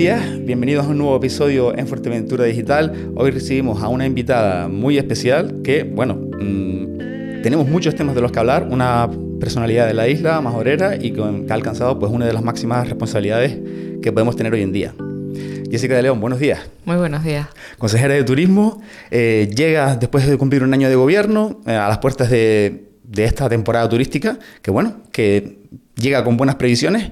días, bienvenidos a un nuevo episodio en Fuerteventura Digital. Hoy recibimos a una invitada muy especial que, tenemos muchos temas de los que hablar, una personalidad de la isla, majorera, y que ha alcanzado pues una de las máximas responsabilidades que podemos tener hoy en día. Jessica de León, buenos días. Muy buenos días. Consejera de Turismo, llega después de cumplir un año de gobierno a las puertas de esta temporada turística, que llega con buenas previsiones.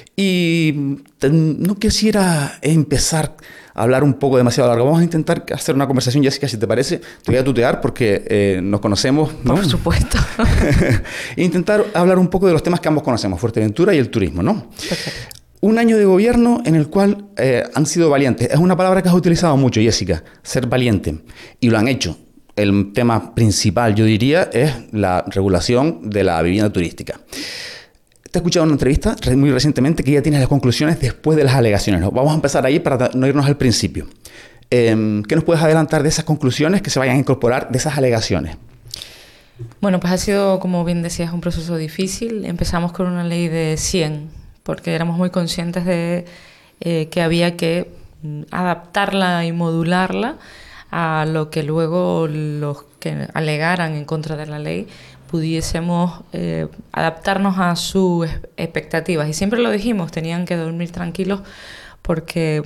Y no quisiera empezar a hablar un poco demasiado largo. Vamos a intentar hacer una conversación, Jessica, si te parece. Te voy a tutear porque nos conocemos, ¿no? Por supuesto. Intentar hablar un poco de los temas que ambos conocemos, Fuerteventura y el turismo, ¿no? Perfecto. Un año de gobierno en el cual han sido valientes. Es una palabra que has utilizado mucho, Jessica, ser valiente. Y lo han hecho. El tema principal, yo diría, es la regulación de la vivienda turística. Te he escuchado en una entrevista muy recientemente que ya tienes las conclusiones después de las alegaciones, ¿no? Vamos a empezar ahí para no irnos al principio. ¿Qué nos puedes adelantar de esas conclusiones que se vayan a incorporar de esas alegaciones? Bueno, pues ha sido, como bien decías, un proceso difícil. Empezamos con una ley de 100, porque éramos muy conscientes de que había que adaptarla y modularla a lo que luego los que alegaran en contra de la ley pudiésemos adaptarnos a sus expectativas. Y siempre lo dijimos, tenían que dormir tranquilos porque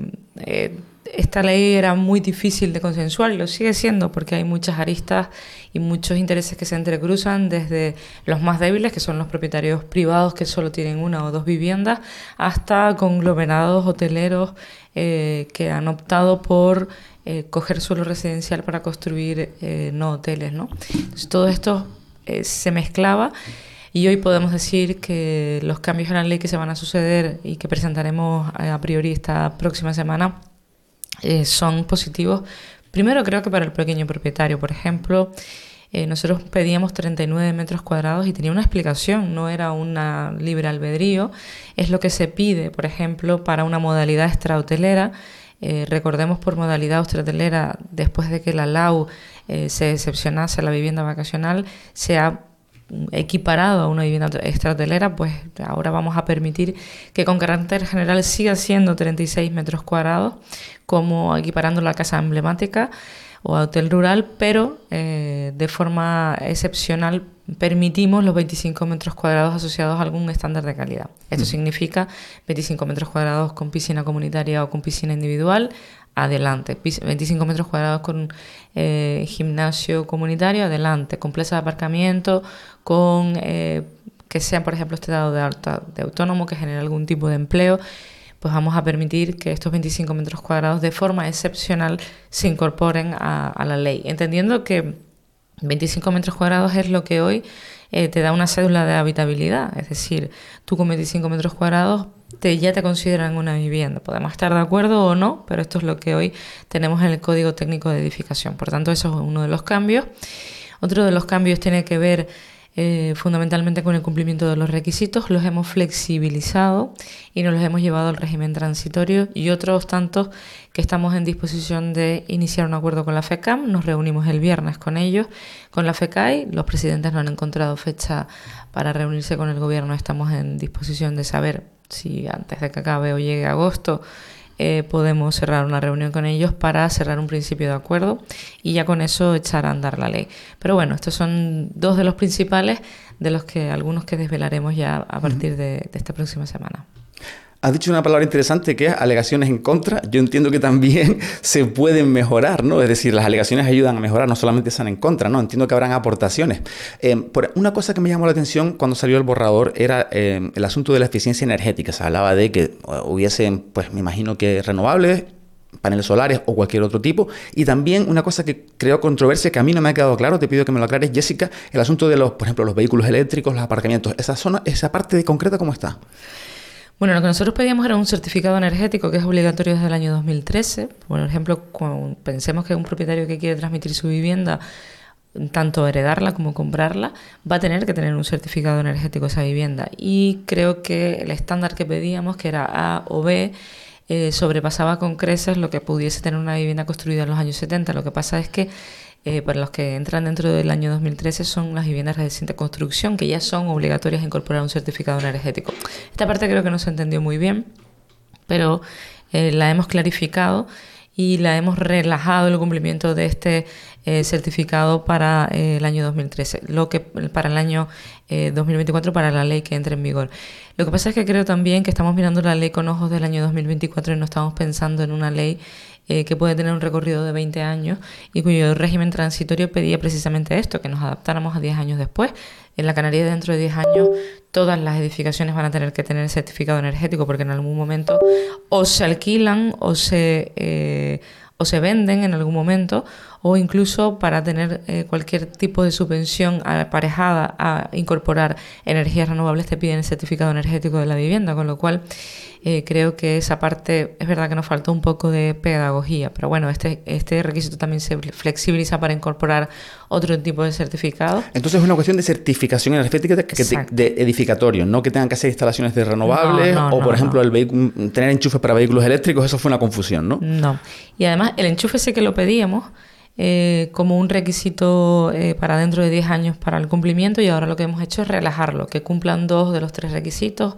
esta ley era muy difícil de consensuar y lo sigue siendo porque hay muchas aristas y muchos intereses que se entrecruzan, desde los más débiles, que son los propietarios privados que solo tienen una o dos viviendas, hasta conglomerados hoteleros que han optado por coger suelo residencial para construir no hoteles, ¿no? Entonces, todo esto se mezclaba y hoy podemos decir que los cambios en la ley que se van a suceder y que presentaremos a priori esta próxima semana son positivos. Primero, creo que para el pequeño propietario, por ejemplo, nosotros pedíamos 39 metros cuadrados y tenía una explicación, no era una libre albedrío. Es lo que se pide, por ejemplo, para una modalidad extrahotelera. Recordemos, por modalidad extrahotelera, después de que la LAU se excepcionase a la vivienda vacacional, se ha equiparado a una vivienda extrahotelera, pues ahora vamos a permitir que con carácter general siga siendo 36 metros cuadrados, como equiparando la casa emblemática o a hotel rural, pero de forma excepcional permitimos los 25 metros cuadrados asociados a algún estándar de calidad. Esto significa 25 metros cuadrados con piscina comunitaria o con piscina individual, adelante. 25 metros cuadrados con gimnasio comunitario, adelante. Con plaza de aparcamiento, con que sea, por ejemplo, este dado de alta de autónomo, que genere algún tipo de empleo, pues vamos a permitir que estos 25 metros cuadrados de forma excepcional se incorporen a la ley, entendiendo que 25 metros cuadrados es lo que hoy te da una cédula de habitabilidad. Es decir, tú con 25 metros cuadrados ya te consideran una vivienda. Podemos estar de acuerdo o no, pero esto es lo que hoy tenemos en el Código Técnico de Edificación. Por tanto, eso es uno de los cambios. Otro de los cambios tiene que ver fundamentalmente con el cumplimiento de los requisitos. Los hemos flexibilizado y nos los hemos llevado al régimen transitorio, y otros tantos que estamos en disposición de iniciar un acuerdo con la FECAM. Nos reunimos el viernes con ellos, con la FECAI. Los presidentes no han encontrado fecha para reunirse con el gobierno. Estamos en disposición de saber si antes de que acabe o llegue agosto podemos cerrar una reunión con ellos para cerrar un principio de acuerdo y ya con eso echar a andar la ley. Pero bueno, estos son dos de los principales, de los que algunos que desvelaremos ya a partir de esta próxima semana. Has dicho una palabra interesante que es alegaciones en contra. Yo entiendo que también se pueden mejorar, ¿no? Es decir, las alegaciones ayudan a mejorar, no solamente están en contra, ¿no? Entiendo que habrán aportaciones. Una cosa que me llamó la atención cuando salió el borrador era el asunto de la eficiencia energética. Se hablaba de que hubiesen, pues me imagino que renovables, paneles solares o cualquier otro tipo. Y también una cosa que creó controversia, que a mí no me ha quedado claro, te pido que me lo aclares, Jessica, el asunto de por ejemplo, los vehículos eléctricos, los aparcamientos. Esa parte de concreta, ¿cómo está? Bueno, lo que nosotros pedíamos era un certificado energético que es obligatorio desde el año 2013. Por ejemplo, pensemos que un propietario que quiere transmitir su vivienda, tanto heredarla como comprarla, va a tener que tener un certificado energético esa vivienda. Y creo que el estándar que pedíamos, que era A o B, sobrepasaba con creces lo que pudiese tener una vivienda construida en los años 70. Lo que pasa es que para los que entran dentro del año 2013 son las viviendas de reciente construcción, que ya son obligatorias a incorporar un certificado energético. Esta parte creo que no se entendió muy bien, pero la hemos clarificado y la hemos relajado el cumplimiento de este certificado para el año 2013, para el año 2024, para la ley que entre en vigor. Lo que pasa es que creo también que estamos mirando la ley con ojos del año 2024 y no estamos pensando en una ley que puede tener un recorrido de 20 años y cuyo régimen transitorio pedía precisamente esto, que nos adaptáramos a 10 años después. En la Canaria, dentro de 10 años, todas las edificaciones van a tener que tener certificado energético, porque en algún momento o se alquilan o se venden en algún momento, o incluso para tener cualquier tipo de subvención aparejada a incorporar energías renovables te piden el certificado energético de la vivienda, con lo cual creo que esa parte es verdad que nos faltó un poco de pedagogía, pero bueno, este requisito también se flexibiliza para incorporar otro tipo de certificado. Entonces es una cuestión de certificación energética de edificatorio, no que tengan que hacer instalaciones de renovables por ejemplo, tener enchufes para vehículos eléctricos. Eso fue una confusión, ¿no? No. Y además el enchufe sí que lo pedíamos como un requisito para dentro de 10 años para el cumplimiento, y ahora lo que hemos hecho es relajarlo, que cumplan 2 de los 3 requisitos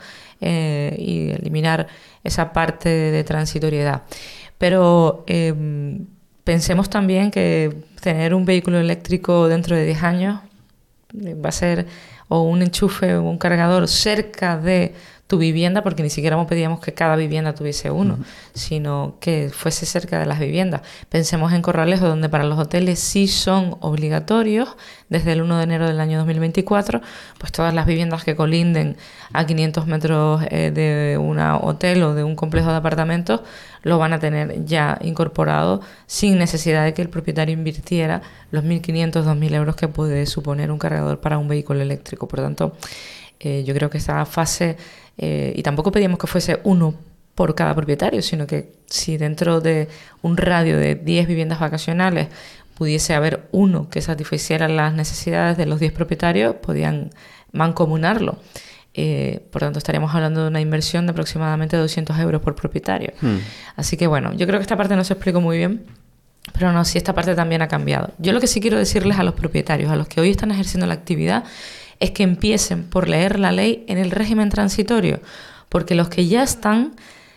y eliminar esa parte de transitoriedad. Pero pensemos también que tener un vehículo eléctrico dentro de 10 años va a ser o un enchufe o un cargador cerca de tu vivienda, porque ni siquiera pedíamos que cada vivienda tuviese uno, sino que fuese cerca de las viviendas. Pensemos en Corralejo, donde para los hoteles sí son obligatorios desde el 1 de enero del año 2024, pues todas las viviendas que colinden a 500 metros de un hotel o de un complejo de apartamentos lo van a tener ya incorporado sin necesidad de que el propietario invirtiera los 1.500, 2.000 euros que puede suponer un cargador para un vehículo eléctrico. Por lo tanto, yo creo que esta fase, y tampoco pedíamos que fuese uno por cada propietario, sino que si dentro de un radio de 10 viviendas vacacionales pudiese haber uno que satisficiera las necesidades de los 10 propietarios, podían mancomunarlo. Por tanto, estaríamos hablando de una inversión de aproximadamente 200 euros por propietario. Así que bueno, yo creo que esta parte no se explicó muy bien, pero no, sí, esta parte también ha cambiado. Yo lo que sí quiero decirles a los propietarios, a los que hoy están ejerciendo la actividad, es que empiecen por leer la ley en el régimen transitorio, porque los que ya están,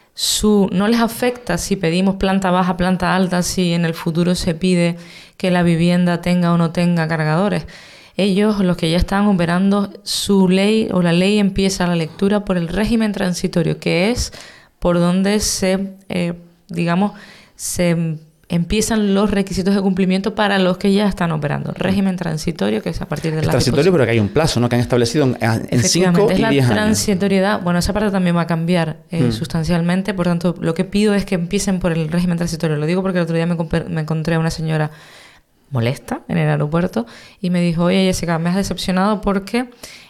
no les afecta si pedimos planta baja, planta alta, si en el futuro se pide que la vivienda tenga o no tenga cargadores. Ellos, los que ya están operando, su ley o la ley empieza la lectura por el régimen transitorio, que es por donde se empiezan los requisitos de cumplimiento para los que ya están operando. Régimen transitorio, que es a partir de la... transitorio, pero que hay un plazo, ¿no?, que han establecido en 5 y 10 años. La transitoriedad, bueno, esa parte también va a cambiar sustancialmente, por tanto, lo que pido es que empiecen por el régimen transitorio. Lo digo porque el otro día me encontré a una señora molesta en el aeropuerto y me dijo: oye, Jessica, me has decepcionado porque...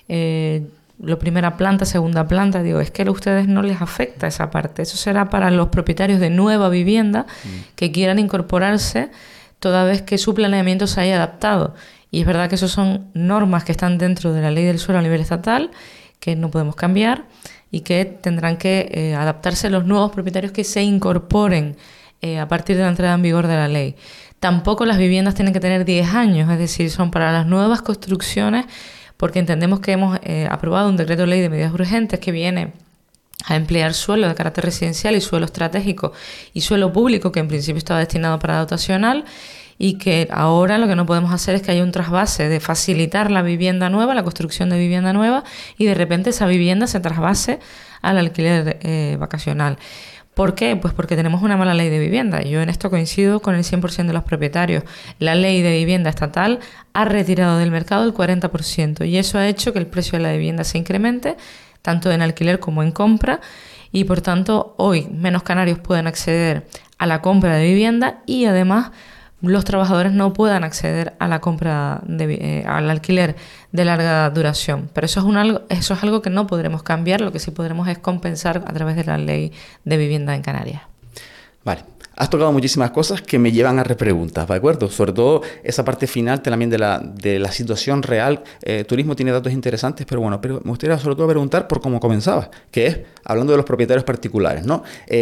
la primera planta, segunda planta, digo, es que a ustedes no les afecta esa parte. Eso será para los propietarios de nueva vivienda que quieran incorporarse toda vez que su planeamiento se haya adaptado. Y es verdad que eso son normas que están dentro de la ley del suelo a nivel estatal, que no podemos cambiar y que tendrán que adaptarse los nuevos propietarios que se incorporen a partir de la entrada en vigor de la ley. Tampoco las viviendas tienen que tener 10 años, es decir, son para las nuevas construcciones, porque entendemos que hemos aprobado un decreto de ley de medidas urgentes que viene a emplear suelo de carácter residencial y suelo estratégico y suelo público, que en principio estaba destinado para dotacional, y que ahora lo que no podemos hacer es que haya un trasvase de facilitar la vivienda nueva, la construcción de vivienda nueva, y de repente esa vivienda se trasvase al alquiler vacacional. ¿Por qué? Pues porque tenemos una mala ley de vivienda. Yo en esto coincido con el 100% de los propietarios. La ley de vivienda estatal ha retirado del mercado el 40% y eso ha hecho que el precio de la vivienda se incremente, tanto en alquiler como en compra, y por tanto hoy menos canarios pueden acceder a la compra de vivienda y además los trabajadores no puedan acceder a la compra al alquiler de larga duración. Pero eso es algo que no podremos cambiar. Lo que sí podremos es compensar a través de la ley de vivienda en Canarias. Vale. Has tocado muchísimas cosas que me llevan a repreguntas, ¿de acuerdo? Sobre todo esa parte final también de la situación real. Turismo tiene datos interesantes, pero bueno, me gustaría sobre todo preguntar por cómo comenzabas, que es hablando de los propietarios particulares, ¿no?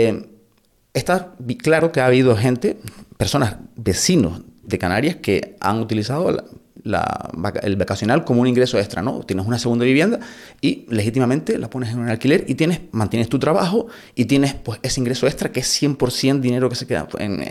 Está claro que ha habido personas, vecinos de Canarias que han utilizado el vacacional como un ingreso extra, ¿no? Tienes una segunda vivienda y legítimamente la pones en un alquiler y mantienes tu trabajo y tienes pues ese ingreso extra que es 100% dinero que se queda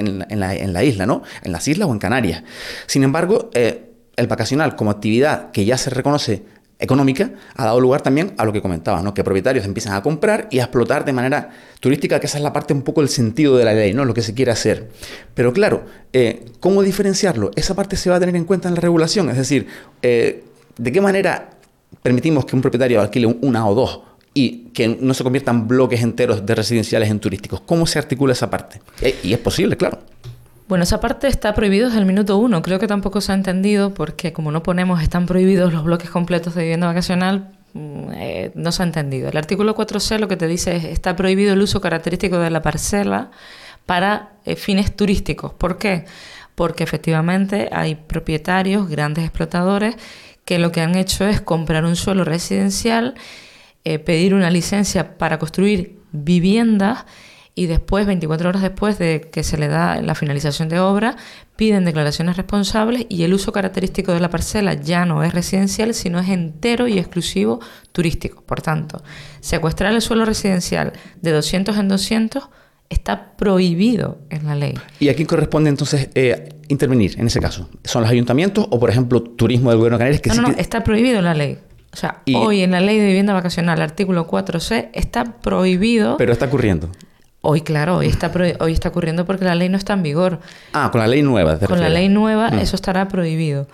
en la isla, ¿no? En las islas o en Canarias. Sin embargo, el vacacional como actividad que ya se reconoce económica ha dado lugar también a lo que comentabas, ¿no? Que propietarios empiezan a comprar y a explotar de manera turística, que esa es la parte un poco del sentido de la ley, ¿no? Lo que se quiere hacer. Pero claro, ¿cómo diferenciarlo? Esa parte se va a tener en cuenta en la regulación, es decir, ¿de qué manera permitimos que un propietario alquile una o dos y que no se conviertan bloques enteros de residenciales en turísticos? ¿Cómo se articula esa parte? Y es posible, claro. Bueno, esa parte está prohibida desde el minuto 1. Creo que tampoco se ha entendido porque como no ponemos están prohibidos los bloques completos de vivienda vacacional, no se ha entendido. El artículo 4C lo que te dice es está prohibido el uso característico de la parcela para fines turísticos. ¿Por qué? Porque efectivamente hay propietarios, grandes explotadores, que lo que han hecho es comprar un suelo residencial, pedir una licencia para construir viviendas y después, 24 horas después de que se le da la finalización de obra, piden declaraciones responsables y el uso característico de la parcela ya no es residencial, sino es entero y exclusivo turístico. Por tanto, secuestrar el suelo residencial de 200 en 200 está prohibido en la ley. ¿Y a quién corresponde entonces intervenir en ese caso? ¿Son los ayuntamientos o, por ejemplo, turismo del gobierno de Canarias? Que no, está prohibido en la ley. O sea, hoy en la ley de vivienda vacacional, artículo 4C, está prohibido... Pero está ocurriendo. Hoy, claro, hoy está ocurriendo porque la ley no está en vigor. Ah, con la ley nueva. Con la ley nueva eso estará prohibido.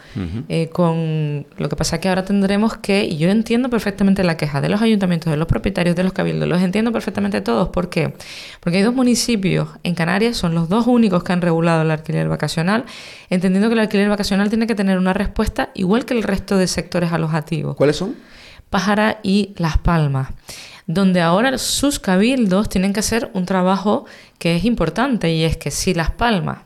Con lo que pasa es que ahora tendremos que, y yo entiendo perfectamente la queja de los ayuntamientos, de los propietarios, de los cabildos, los entiendo perfectamente todos. ¿Por qué? Porque hay 2 municipios en Canarias, son los 2 únicos que han regulado el alquiler vacacional, entendiendo que el alquiler vacacional tiene que tener una respuesta igual que el resto de sectores alojativos. ¿Cuáles son? Pájara y Las Palmas, donde ahora sus cabildos tienen que hacer un trabajo que es importante, y es que si Las Palmas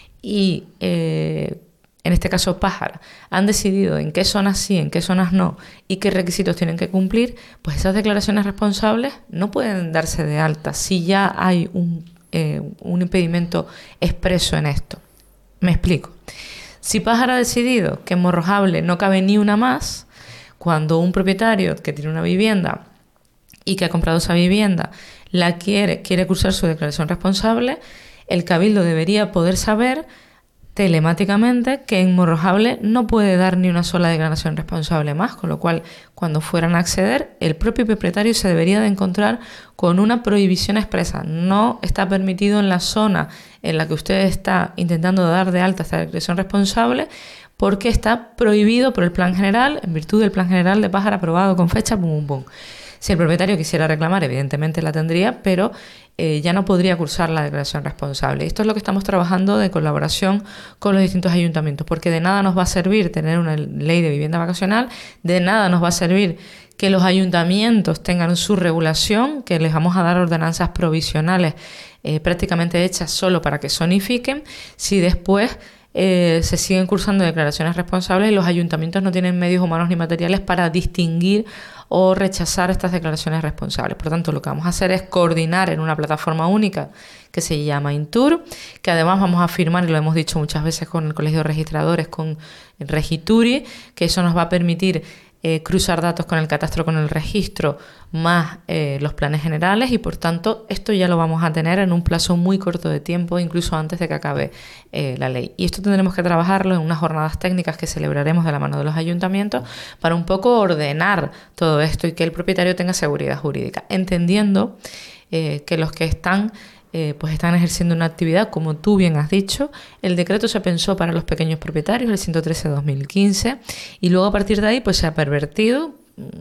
y en este caso Pájara han decidido en qué zonas sí, en qué zonas no y qué requisitos tienen que cumplir, pues esas declaraciones responsables no pueden darse de alta si ya hay un impedimento expreso en esto. Me explico. Si Pájara ha decidido que en Morrojable no cabe ni una más, cuando un propietario que tiene una vivienda y que ha comprado esa vivienda la quiere cursar su declaración responsable, el cabildo debería poder saber telemáticamente que en Morrojable no puede dar ni una sola declaración responsable más, con lo cual cuando fueran a acceder el propio propietario se debería de encontrar con una prohibición expresa. No está permitido en la zona en la que usted está intentando dar de alta esta declaración responsable, porque está prohibido por el plan general, en virtud del plan general de Pájara aprobado con fecha, pum, pum, pum. Si el propietario quisiera reclamar, evidentemente la tendría, pero ya no podría cursar la declaración responsable. Esto es lo que estamos trabajando de colaboración con los distintos ayuntamientos, porque de nada nos va a servir tener una ley de vivienda vacacional, de nada nos va a servir que los ayuntamientos tengan su regulación, que les vamos a dar ordenanzas provisionales prácticamente hechas solo para que zonifiquen, si después se siguen cursando declaraciones responsables y los ayuntamientos no tienen medios humanos ni materiales para distinguir o rechazar estas declaraciones responsables. Por tanto, lo que vamos a hacer es coordinar en una plataforma única que se llama Intur, que además vamos a firmar, y lo hemos dicho muchas veces con el Colegio de Registradores, con Regituri, que eso nos va a permitir cruzar datos con el catastro, con el registro, más los planes generales, y por tanto esto ya lo vamos a tener en un plazo muy corto de tiempo, incluso antes de que acabe la ley. Y esto tendremos que trabajarlo en unas jornadas técnicas que celebraremos de la mano de los ayuntamientos para un poco ordenar todo esto y que el propietario tenga seguridad jurídica, entendiendo que los que están ejerciendo una actividad, como tú bien has dicho. El decreto se pensó para los pequeños propietarios, el 113/2015, y luego a partir de ahí pues se ha pervertido,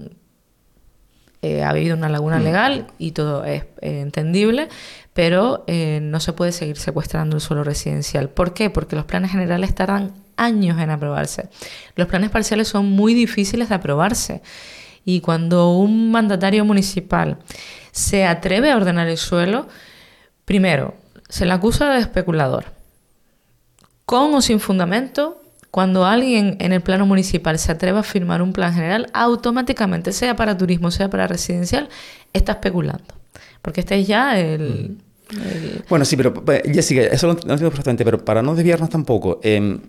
ha habido una laguna legal y todo es entendible, pero no se puede seguir secuestrando el suelo residencial. ¿Por qué? Porque los planes generales tardan años en aprobarse. Los planes parciales son muy difíciles de aprobarse, y cuando un mandatario municipal se atreve a ordenar el suelo, primero, se le acusa de especulador. Con o sin fundamento, cuando alguien en el plano municipal se atreve a firmar un plan general, automáticamente, sea para turismo, sea para residencial, está especulando. Porque este es ya Bueno, sí, pero Jessica, eso lo entiendo perfectamente, pero para no desviarnos tampoco,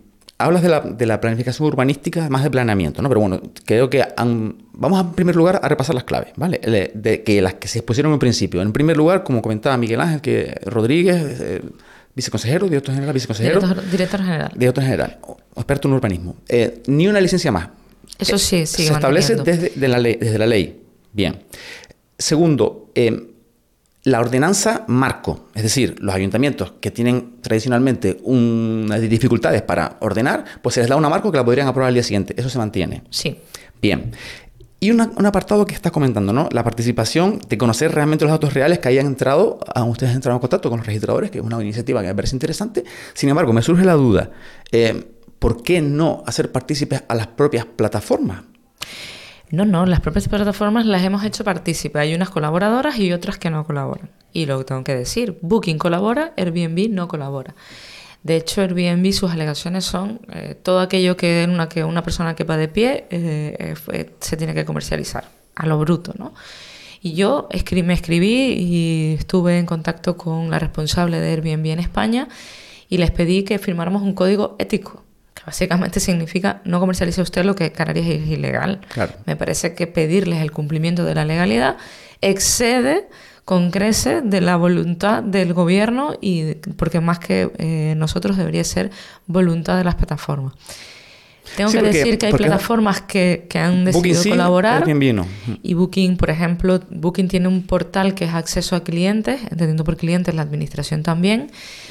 hablas de la planificación urbanística más de planeamiento, ¿no? Pero bueno, creo que vamos en primer lugar a repasar las claves, ¿vale? Las que se expusieron en principio. En primer lugar, como comentaba Miguel Ángel Rodríguez, viceconsejero, director general, viceconsejero. Director general, experto en urbanismo. Ni una licencia más. Eso sí, se establece desde la ley. Bien. Segundo, la ordenanza marco, es decir, los ayuntamientos que tienen tradicionalmente unas dificultades para ordenar, pues se les da una marco que la podrían aprobar al día siguiente. Eso se mantiene. Sí. Bien. Y un apartado que estás comentando, ¿no? La participación de conocer realmente los datos reales que hayan entrado, ustedes entraron en contacto con los registradores, que es una iniciativa que me parece interesante. Sin embargo, me surge la duda, ¿por qué no hacer partícipes a las propias plataformas? No, las propias plataformas las hemos hecho partícipe. Hay unas colaboradoras y otras que no colaboran. Y lo que tengo que decir, Booking colabora, Airbnb no colabora. De hecho, Airbnb, sus alegaciones son todo aquello que una persona quepa de pie se tiene que comercializar, a lo bruto, ¿no? Y yo me escribí y estuve en contacto con la responsable de Airbnb en España y les pedí que firmáramos un código ético, que básicamente significa no comercialice usted lo que en Canarias es ilegal. Claro. Me parece que pedirles el cumplimiento de la legalidad excede con creces de la voluntad del gobierno y porque más que nosotros debería ser voluntad de las plataformas. Tengo que decir que hay plataformas que han decidido colaborar. Y Booking, por ejemplo, Booking tiene un portal que es acceso a clientes, entendiendo por clientes la administración también,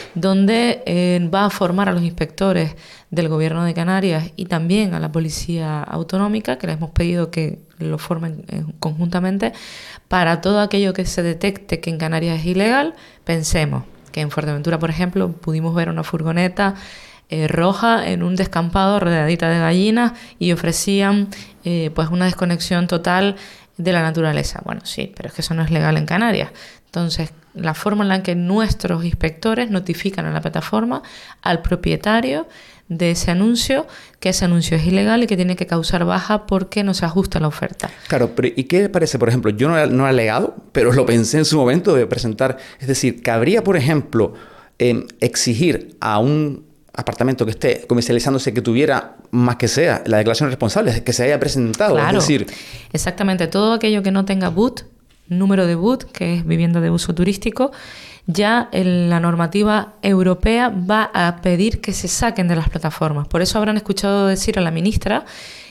donde va a formar a los inspectores del Gobierno de Canarias y también a la Policía Autonómica, que les hemos pedido que lo formen conjuntamente, para todo aquello que se detecte que en Canarias es ilegal. Pensemos que en Fuerteventura, por ejemplo, pudimos ver una furgoneta roja en un descampado rodeadita de gallinas y ofrecían pues una desconexión total de la naturaleza. Bueno, sí, pero es que eso no es legal en Canarias. Entonces, la forma en la que nuestros inspectores notifican a la plataforma, al propietario de ese anuncio, que ese anuncio es ilegal y que tiene que causar baja porque no se ajusta a la oferta. Claro, pero ¿y qué le parece? Por ejemplo, yo no he alegado, pero lo pensé en su momento de presentar. Es decir, cabría, por ejemplo, exigir a un apartamento que esté comercializándose que tuviera, más que sea, la declaración responsable, que se haya presentado. Claro, es decir, exactamente. Todo aquello que no tenga BUT, número de BUT, que es vivienda de uso turístico, ya la normativa europea va a pedir que se saquen de las plataformas. Por eso habrán escuchado decir a la ministra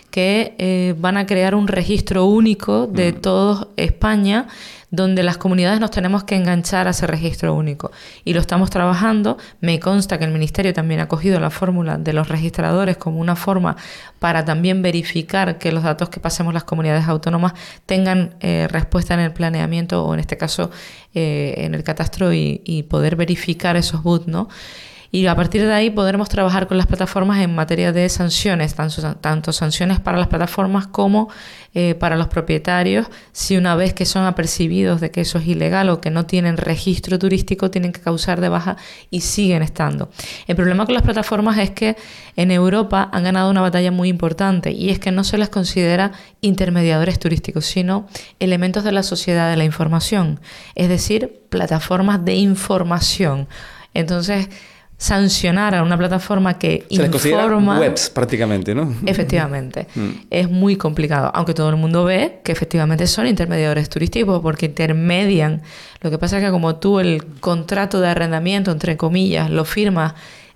que van a crear un registro único de toda España, donde las comunidades nos tenemos que enganchar a ese registro único. Y lo estamos trabajando. Me consta que el Ministerio también ha cogido la fórmula de los registradores como una forma para también verificar que los datos que pasemos las comunidades autónomas tengan respuesta en el planeamiento o en este caso en el catastro y poder verificar esos BUT, ¿no? Y a partir de ahí podremos trabajar con las plataformas en materia de sanciones, tanto sanciones para las plataformas como para los propietarios, si una vez que son apercibidos de que eso es ilegal o que no tienen registro turístico, tienen que causar de baja y siguen estando. El problema con las plataformas es que en Europa han ganado una batalla muy importante y es que no se les considera intermediadores turísticos, sino elementos de la sociedad de la información, es decir, plataformas de información. Entonces, sancionar a una plataforma que se informa... webs prácticamente, ¿no? Efectivamente. Es muy complicado, aunque todo el mundo ve que efectivamente son intermediadores turísticos porque intermedian. Lo que pasa es que como tú el contrato de arrendamiento, entre comillas, lo firmas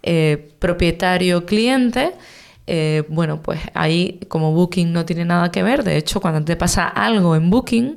propietario-cliente, bueno, pues ahí como Booking no tiene nada que ver. De hecho, cuando te pasa algo en Booking,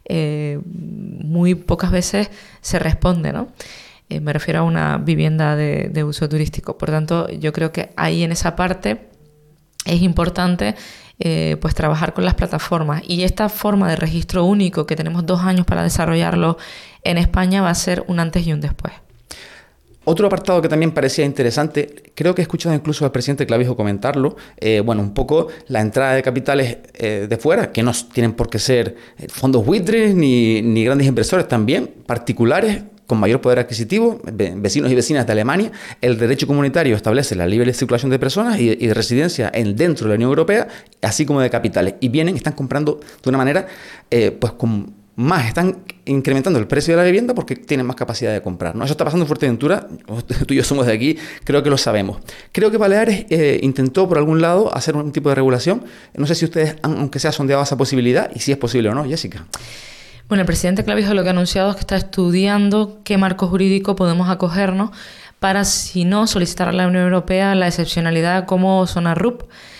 muy pocas veces se responde, ¿no? Me refiero a una vivienda de uso turístico. Por tanto, yo creo que ahí en esa parte es importante pues trabajar con las plataformas. Y esta forma de registro único, que tenemos 2 años para desarrollarlo en España, va a ser un antes y un después. Otro apartado que también parecía interesante, creo que he escuchado incluso al presidente Clavijo comentarlo, bueno, un poco la entrada de capitales de fuera, que no tienen por qué ser fondos buitres ni grandes inversores, también particulares con mayor poder adquisitivo, vecinos y vecinas de Alemania. El derecho comunitario establece la libre circulación de personas y de residencia dentro de la Unión Europea, así como de capitales. Y están comprando de una manera pues con más están incrementando el precio de la vivienda porque tienen más capacidad de comprar, ¿no? Eso está pasando en Fuerteventura, tú y yo somos de aquí, creo que lo sabemos. Creo que Baleares intentó por algún lado hacer un tipo de regulación. No sé si ustedes han, aunque sea, sondeado esa posibilidad y si es posible o no, Jessica. Bueno, el presidente Clavijo lo que ha anunciado es que está estudiando qué marco jurídico podemos acogernos para, si no, solicitar a la Unión Europea la excepcionalidad como zona RUP.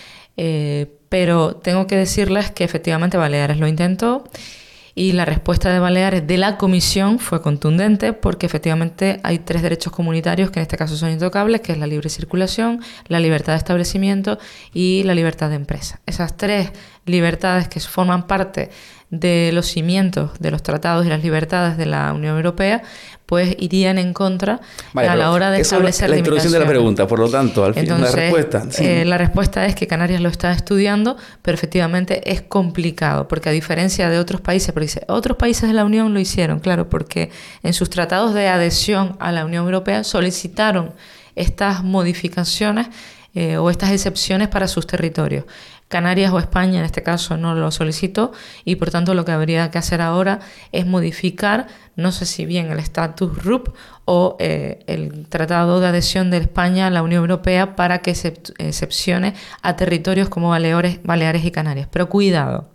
Pero tengo que decirles que efectivamente Baleares lo intentó y la respuesta de Baleares de la Comisión fue contundente porque efectivamente hay 3 derechos comunitarios que en este caso son intocables, que es la libre circulación, la libertad de establecimiento y la libertad de empresa. Esas 3 libertades que forman parte de los cimientos de los tratados y las libertades de la Unión Europea, pues irían en contra a la hora de establecer la introducción de la pregunta, por lo tanto, al final la respuesta. Sí. La respuesta es que Canarias lo está estudiando, pero efectivamente es complicado, porque a diferencia de otros países, porque dice, otros países de la Unión lo hicieron, claro, porque en sus tratados de adhesión a la Unión Europea solicitaron estas modificaciones o estas excepciones para sus territorios. Canarias o España en este caso no lo solicitó y por tanto lo que habría que hacer ahora es modificar, no sé si bien el estatus RUP o el tratado de adhesión de España a la Unión Europea para que se excepcione a territorios como Baleares y Canarias. Pero cuidado,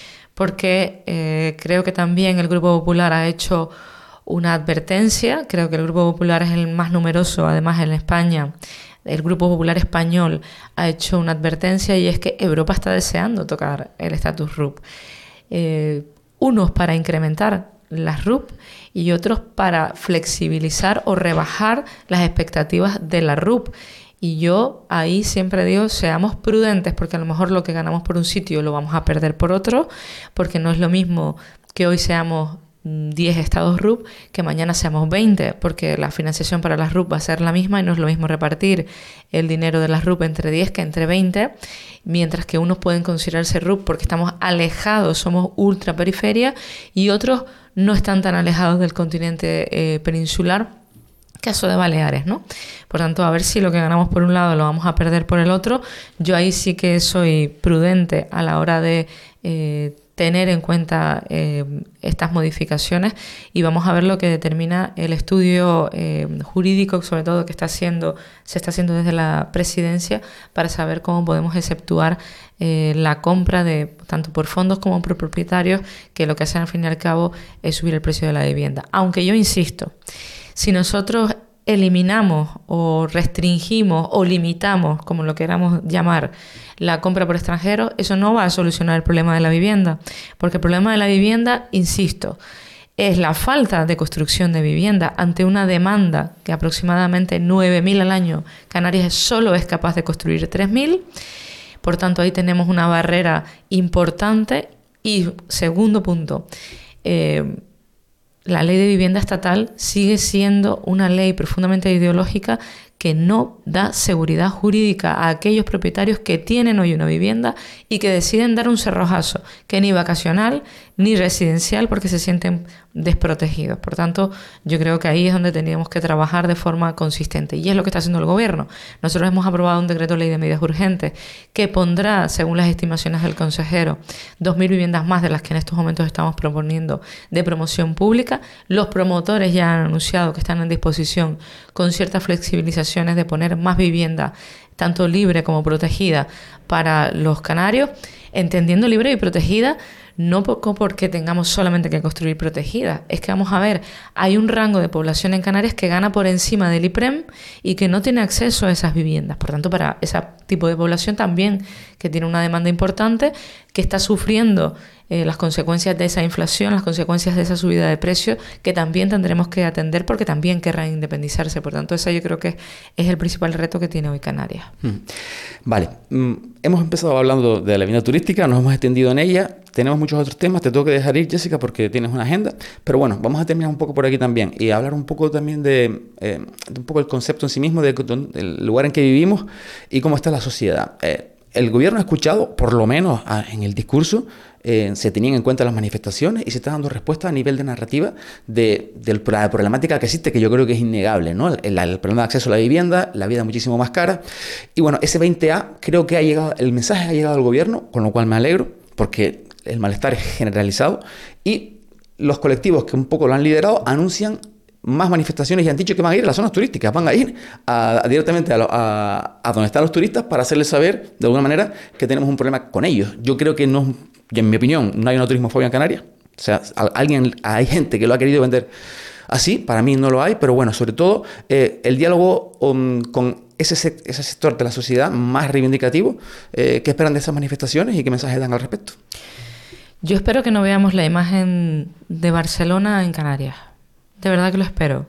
porque creo que también el Grupo Popular ha hecho una advertencia, creo que el Grupo Popular es el más numeroso además en España. El Grupo Popular Español ha hecho una advertencia y es que Europa está deseando tocar el estatus RUP. Unos para incrementar las RUP y otros para flexibilizar o rebajar las expectativas de la RUP. Y yo ahí siempre digo, seamos prudentes porque a lo mejor lo que ganamos por un sitio lo vamos a perder por otro, porque no es lo mismo que hoy seamos 10 estados RUP que mañana seamos 20, porque la financiación para las RUP va a ser la misma y no es lo mismo repartir el dinero de las RUP entre 10 que entre 20, mientras que unos pueden considerarse RUP porque estamos alejados, somos ultraperiferia, y otros no están tan alejados del continente peninsular, caso de Baleares, ¿no? Por tanto, a ver si lo que ganamos por un lado lo vamos a perder por el otro. Yo ahí sí que soy prudente a la hora de tener en cuenta estas modificaciones y vamos a ver lo que determina el estudio jurídico, sobre todo que se está haciendo desde la presidencia para saber cómo podemos exceptuar la compra de tanto por fondos como por propietarios, que lo que hacen al fin y al cabo es subir el precio de la vivienda. Aunque yo insisto, si nosotros eliminamos o restringimos o limitamos, como lo queramos llamar, la compra por extranjeros, eso no va a solucionar el problema de la vivienda, porque el problema de la vivienda, insisto, es la falta de construcción de vivienda ante una demanda que aproximadamente 9.000 al año. Canarias solo es capaz de construir 3.000, por tanto ahí tenemos una barrera importante. Y segundo punto, la ley de vivienda estatal sigue siendo una ley profundamente ideológica que no da seguridad jurídica a aquellos propietarios que tienen hoy una vivienda y que deciden dar un cerrojazo, que ni vacacional ni residencial, porque se sienten desprotegidos. Por tanto, yo creo que ahí es donde teníamos que trabajar de forma consistente y es lo que está haciendo el gobierno. Nosotros hemos aprobado un decreto de ley de medidas urgentes que pondrá, según las estimaciones del consejero, 2.000 viviendas más de las que en estos momentos estamos proponiendo de promoción pública. Los promotores ya han anunciado que están en disposición con ciertas flexibilizaciones de poner más vivienda, tanto libre como protegida, para los canarios, entendiendo libre y protegida no porque tengamos solamente que construir protegida, es que vamos a ver, hay un rango de población en Canarias que gana por encima del IPREM y que no tiene acceso a esas viviendas. Por tanto, para ese tipo de población también que tiene una demanda importante, que está sufriendo las consecuencias de esa inflación, las consecuencias de esa subida de precios, que también tendremos que atender porque también querrán independizarse. Por tanto, ese yo creo que es el principal reto que tiene hoy Canarias. Vale, hemos empezado hablando de la vivienda turística, nos hemos extendido en ella, tenemos muchos otros temas, te tengo que dejar ir, Jessica, porque tienes una agenda, pero bueno, vamos a terminar un poco por aquí también y hablar un poco también de un poco el concepto en sí mismo, del lugar en que vivimos y cómo está la sociedad. El gobierno ha escuchado, por lo menos en el discurso, se tenían en cuenta las manifestaciones y se está dando respuesta a nivel de narrativa de la problemática que existe, que yo creo que es innegable, ¿no? El problema de acceso a la vivienda, la vida muchísimo más cara. Y bueno, ese 20A creo que el mensaje ha llegado al gobierno, con lo cual me alegro, porque el malestar es generalizado y los colectivos que un poco lo han liderado anuncian más manifestaciones y han dicho que van a ir a las zonas turísticas, van a ir directamente a donde están los turistas para hacerles saber, de alguna manera, que tenemos un problema con ellos. Yo creo que no, y en mi opinión, no hay una turismofobia en Canarias. O sea, hay gente que lo ha querido vender así, para mí no lo hay, pero bueno, sobre todo el diálogo con ese sector de la sociedad más reivindicativo, ¿qué esperan de esas manifestaciones y qué mensajes dan al respecto? Yo espero que no veamos la imagen de Barcelona en Canarias. De verdad que lo espero.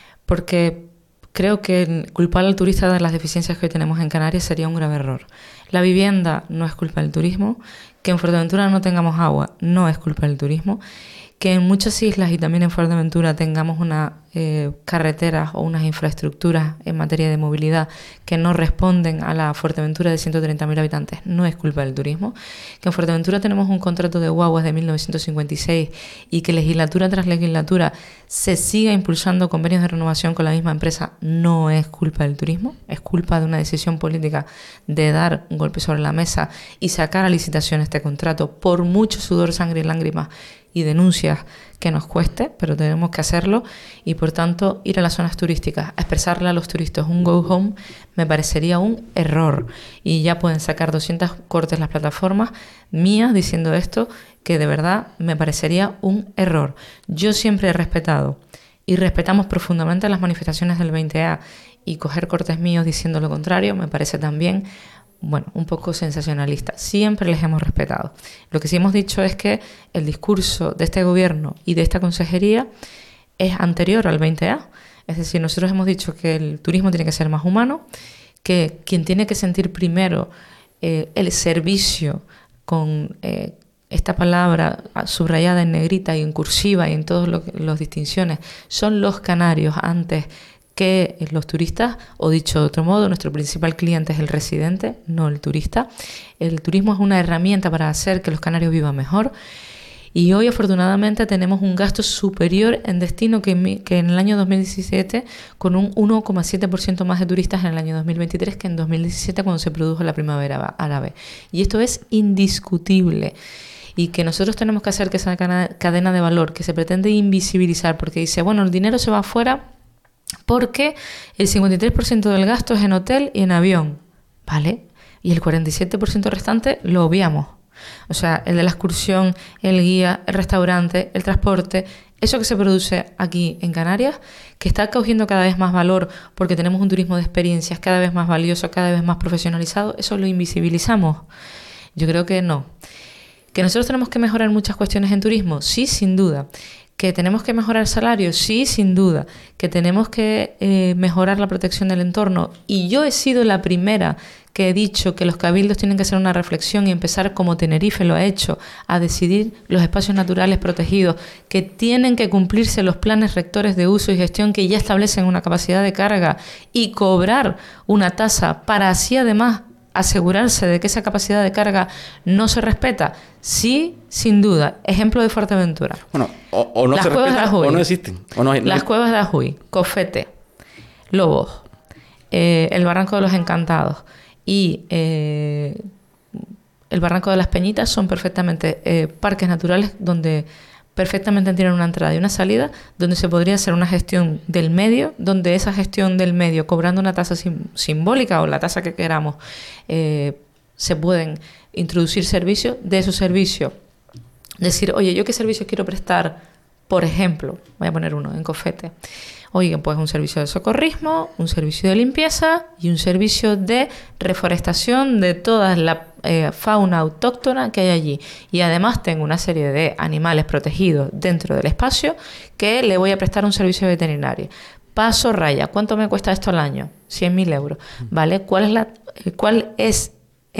Porque creo que culpar al turista de las deficiencias que hoy tenemos en Canarias sería un grave error. La vivienda no es culpa del turismo. Que en Fuerteventura no tengamos agua no es culpa del turismo. Que en muchas islas y también en Fuerteventura tengamos unas carreteras o unas infraestructuras en materia de movilidad que no responden a la Fuerteventura de 130.000 habitantes no es culpa del turismo. Que en Fuerteventura tenemos un contrato de guaguas de 1956 y que legislatura tras legislatura se siga impulsando convenios de renovación con la misma empresa no es culpa del turismo, es culpa de una decisión política de dar un golpe sobre la mesa y sacar a licitación este contrato por mucho sudor, sangre y lágrimas y denuncias que nos cueste, pero tenemos que hacerlo y por tanto ir a las zonas turísticas, a expresarle a los turistas un go home me parecería un error y ya pueden sacar 200 cortes las plataformas mías diciendo esto que de verdad me parecería un error. Yo siempre he respetado y respetamos profundamente las manifestaciones del 20A y coger cortes míos diciendo lo contrario me parece también un poco sensacionalista. Siempre les hemos respetado. Lo que sí hemos dicho es que el discurso de este gobierno y de esta consejería es anterior al 20A. Es decir, nosotros hemos dicho que el turismo tiene que ser más humano, que quien tiene que sentir primero el servicio con esta palabra subrayada en negrita y en cursiva y en todas las distinciones son los canarios antes que los turistas, o dicho de otro modo, nuestro principal cliente es el residente, no el turista. El turismo es una herramienta para hacer que los canarios vivan mejor y hoy afortunadamente tenemos un gasto superior en destino que en el año 2017 con un 1,7% más de turistas en el año 2023 que en 2017 cuando se produjo la primavera árabe. Y esto es indiscutible. Y que nosotros tenemos que hacer que esa cadena de valor que se pretende invisibilizar porque dice, bueno, el dinero se va afuera porque el 53% del gasto es en hotel y en avión, ¿vale? Y el 47% restante lo obviamos. O sea, el de la excursión, el guía, el restaurante, el transporte, eso que se produce aquí en Canarias, que está cogiendo cada vez más valor porque tenemos un turismo de experiencias cada vez más valioso, cada vez más profesionalizado, eso lo invisibilizamos. Yo creo que no. ¿Que nosotros tenemos que mejorar muchas cuestiones en turismo? Sí, sin duda. ¿Que tenemos que mejorar salarios? Sí, sin duda. ¿Que tenemos que mejorar la protección del entorno? Y yo he sido la primera que he dicho que los cabildos tienen que hacer una reflexión y empezar, como Tenerife lo ha hecho, a decidir los espacios naturales protegidos, que tienen que cumplirse los planes rectores de uso y gestión que ya establecen una capacidad de carga y cobrar una tasa para así además asegurarse de que esa capacidad de carga no se respeta. Sí, sin duda. Ejemplo de Fuerteventura. Bueno, o no se respeta o no existen. Las cuevas de Ajuy, Cofete, Lobos, el Barranco de los Encantados y el Barranco de las Peñitas son perfectamente parques naturales donde perfectamente tienen una entrada y una salida, donde se podría hacer una gestión del medio, donde esa gestión del medio, cobrando una tasa simbólica o la tasa que queramos, se pueden introducir servicios. De esos servicios, decir, oye, ¿yo qué servicios quiero prestar? Por ejemplo, voy a poner uno en Cofete. Oigan, pues un servicio de socorrismo, un servicio de limpieza y un servicio de reforestación de toda la fauna autóctona que hay allí. Y además tengo una serie de animales protegidos dentro del espacio que le voy a prestar un servicio veterinario. Paso raya. ¿Cuánto me cuesta esto al año? 100.000 euros. ¿Vale? ¿Cuál es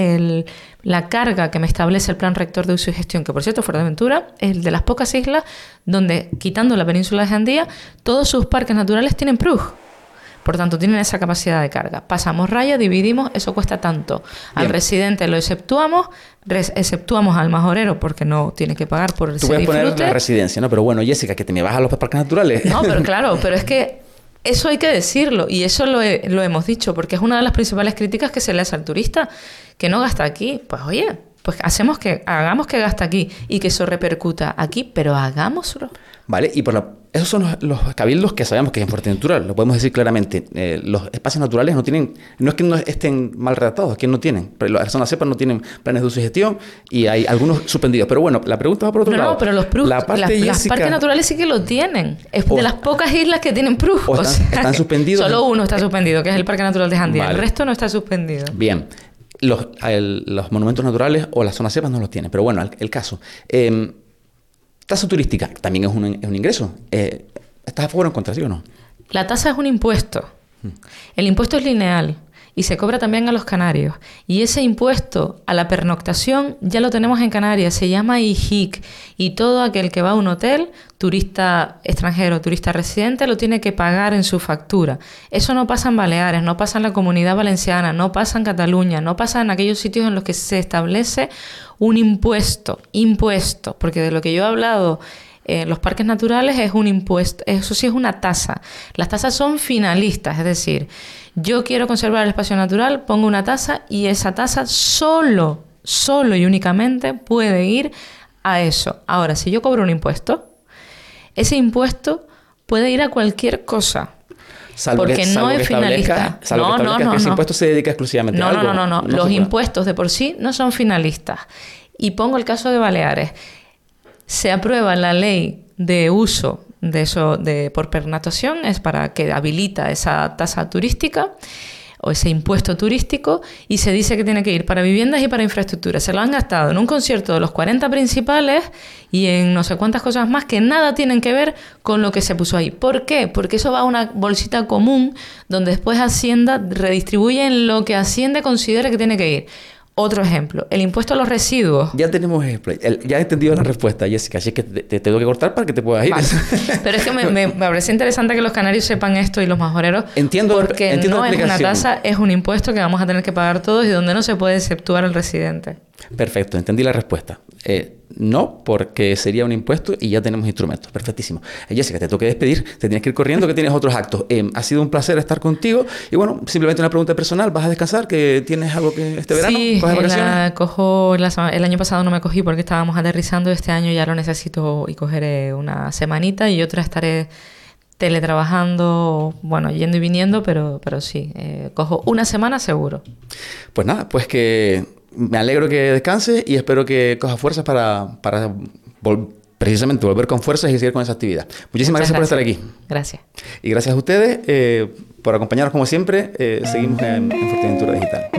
la carga que me establece el plan rector de uso y gestión? Que por cierto, Fuerteventura es el de las pocas islas donde, quitando la península de Jandía, todos sus parques naturales tienen PRUG. Por tanto, tienen esa capacidad de carga. Pasamos raya, dividimos, eso cuesta tanto. Al Bien. Residente lo exceptuamos al majorero porque no tiene que pagar por ese disfrute. Tú puedes poner la residencia, ¿no? Pero bueno, Jessica, que te me vas a los parques naturales. No, pero claro, pero es que eso hay que decirlo y eso lo hemos dicho porque es una de las principales críticas que se le hace al turista, que no gasta aquí. Pues oye, pues hagamos que gaste aquí y que eso repercuta aquí, pero hagámoslo. Vale, y esos son los cabildos que sabemos que es en Fuerteventura, lo podemos decir claramente. Los espacios naturales no es que no estén mal redactados, es que no tienen. Pero las zonas cepas no tienen planes de uso y gestión y hay algunos suspendidos. Pero bueno, la pregunta va por otro lado. No, pero las parques naturales sí que lo tienen. Es de las pocas islas que tienen PRUF. Están suspendidos. Solo uno está suspendido, que es el Parque Natural de Jandía. Vale. El resto no está suspendido. Bien. Los monumentos naturales o las zonas cepas no los tienen. Pero bueno, el caso. Tasa turística también es un ingreso. ¿Estás a favor o en contra, sí o no? La tasa es un impuesto. El impuesto es lineal y se cobra también a los canarios. Y ese impuesto a la pernoctación ya lo tenemos en Canarias, se llama IJIC. Y todo aquel que va a un hotel, turista extranjero, turista residente, lo tiene que pagar en su factura. Eso no pasa en Baleares, no pasa en la Comunidad Valenciana, no pasa en Cataluña, no pasa en aquellos sitios en los que se establece un impuesto, porque de lo que yo he hablado los parques naturales es un impuesto, eso sí es una tasa. Las tasas son finalistas, es decir, yo quiero conservar el espacio natural, pongo una tasa y esa tasa solo y únicamente puede ir a eso. Ahora, si yo cobro un impuesto, ese impuesto puede ir a cualquier cosa. Porque no es finalista. No. Ese impuesto se dedica exclusivamente a algo. No. Los impuestos de por sí no son finalistas. Y pongo el caso de Baleares. Se aprueba la ley de uso de eso por pernoctación, es para que habilita esa tasa turística o ese impuesto turístico, y se dice que tiene que ir para viviendas y para infraestructura. Se lo han gastado en un concierto de los 40 principales y en no sé cuántas cosas más que nada tienen que ver con lo que se puso ahí. ¿Por qué? Porque eso va a una bolsita común donde después Hacienda redistribuye en lo que Hacienda considere que tiene que ir. Otro ejemplo, el impuesto a los residuos. Ya tenemos ejemplo. Ya he entendido la respuesta, Jessica, así que te tengo que cortar para que te puedas ir. Vale. Pero es que me parece interesante que los canarios sepan esto y los majoreros. Entiendo no es una tasa, es un impuesto que vamos a tener que pagar todos y donde no se puede exceptuar el residente. Perfecto, entendí la respuesta. No, porque sería un impuesto y ya tenemos instrumentos. Perfectísimo. Jessica, te tengo que despedir, te tienes que ir corriendo, que tienes otros actos. Ha sido un placer estar contigo y bueno, simplemente una pregunta personal. ¿Vas a descansar? ¿Que tienes algo que este verano? Sí, ¿coges vacaciones? El año pasado no me cogí porque estábamos aterrizando. Este año ya lo necesito y cogeré una semanita y otra estaré teletrabajando, bueno, yendo y viniendo, pero sí, cojo una semana seguro. Pues nada, pues que me alegro que descanses y espero que cojas fuerzas para precisamente volver con fuerzas y seguir con esa actividad. Muchísimas gracias por estar aquí. Gracias. Y gracias a ustedes por acompañarnos como siempre. Seguimos en Fuerteventura Digital.